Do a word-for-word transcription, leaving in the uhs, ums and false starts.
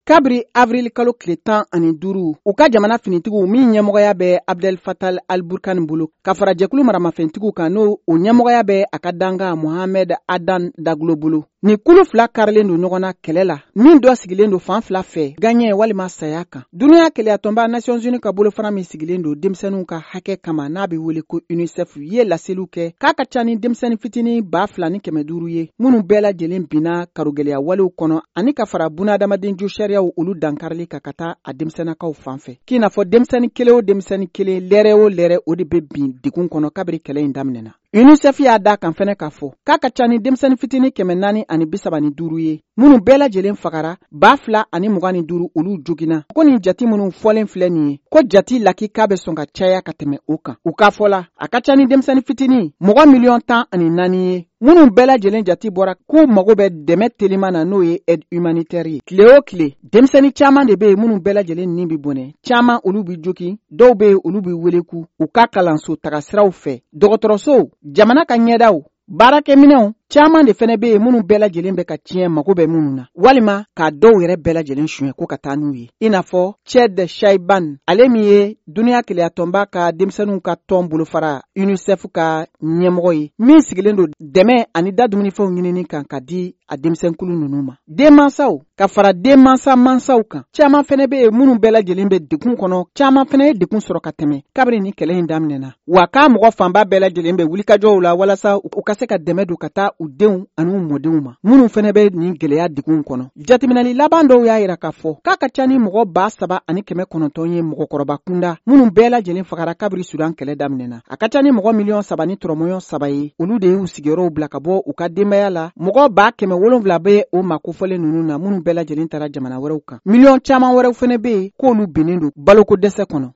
kabiri avril kalo tile tan ani duuru u ka jamana finitigiw min ɲɛmɔgɔya bɛ Abdel Fattah al-Burhan bolo ka fara jɛkulu maramafɛntigiw kan n'o o ɲɛmɔgɔya bɛ a ka danga Mohamed Adan Daglo bolo. Ni kulu fila karilen don ɲɔgɔn na kɛlɛ la min dɔ sigilen don fan fila fɛ gaɲɛ walima saya kan. Duniya keleyatɔnba Nations Unies ka bolofara min sigilen don denmisɛnninw ka hakɛ kama n'a bɛ wele ko UNICEF ye laseliw kɛ k'a ka ca ni denmisɛnnin fitinin ba fila ni kɛmɛ duuru ye minnu bɛɛ lajɛlen binna karogɛlɛya walew kɔnɔ ani ka fara bunadamaden jo sariyaw olu dankarili ka ka taa a denmisɛnnakaw fan fɛ. K'i n'a fɔ denmisɛnnin kelen o denmisɛnnin kelen lɛrɛ o lɛrɛ o de bɛ bin degun kɔnɔ kabiri kɛlɛ in daminɛna. UNICEF y'a da kan fɛnɛ k'a fɔ k'a ka ca ni denmisɛnnin fitinin kɛmɛ naani ani bisaba ni duuru ye minnu bɛɛ lajɛlen fagara ba fila ani mugan ni duuru olu joginna. Ko nin jati minnu fɔlen filɛ nin ye ko jati laki k'a bɛ sɔn ka caya ka tɛmɛ o kan. U k'a fɔ la a ka ca ni denmisɛnnin fitinin mɔgɔ miliyɔn tan ani naani ye minnu bɛɛ lajɛlen jati bɔra k'u mago bɛ dɛmɛ telima na n'o ye aide humanitaire ye. Tile o tile denmisɛnnin caman de bɛ yen minnu bɛɛ lajɛlen nin bi bɔnɛ caman olu bi jogi dɔw bɛ yen olu bi weleku u ka kalanso taga siraw fɛ dɔgɔtɔrɔsow jamana ka ɲɛdaw baarakɛminɛw caman de fɛnɛ bɛ yen minnu bɛɛ lajɛlen bɛ ka tiɲɛ mago bɛ minnu na walima ka dɔw yɛrɛ bɛɛ lajɛlen suɲɛ ko ka taa n'u ye. I n'a fɔ Ched Shaiban ale min ye duniya keleyatɔnba ka denmisɛnninw ka tɔn bolofara UNICEF ka ɲɛmɔgɔ ye min sigilen don dɛmɛ ani da dumunifɛnw ɲinini kan ka di a denmisɛnkulu ninnu ma. Denmansaw ka fara denmansa mansaw kan caman fɛnɛ bɛ yen minnu bɛɛ lajɛlen bɛ degun kɔnɔ caman fɛnɛ ye degun sɔrɔ ka tɛmɛ kabiri ni kɛlɛ in daminɛna wa k'a mɔgɔ fanba bɛɛ lajɛlen bɛ wulikajɔw la walasa u ka se ka dɛmɛ don ka taa u denw ani u mɔdenw ma minnu fɛnɛ bɛ nin gɛlɛya degun kɔnɔ. Jateminɛli laban dɔw y'a yira k'a fɔ k'a ka ca ni mɔgɔ ba saba ani kɛmɛ kɔnɔntɔn ye mɔgɔkɔrɔba kunda minnu bɛɛ lajɛlen fagara kabiri Sudan kɛlɛ daminɛna. A ka ca ni mɔgɔ miliyɔn saba ni tɔrɔmɔɲɔn saba ye olu de y'u sigiyɔrɔw bila ka bɔ u ka denbaya la mɔgɔ ba kɛmɛ wolonwula bɛ o ma kofɔlen ninnu na minnu bɛɛ lajɛlen taara jamana wɛrɛw kan. Miliyɔn caman wɛrɛw fɛnɛ bɛ yen k'olu binnen don baloko dɛsɛ kɔnɔ.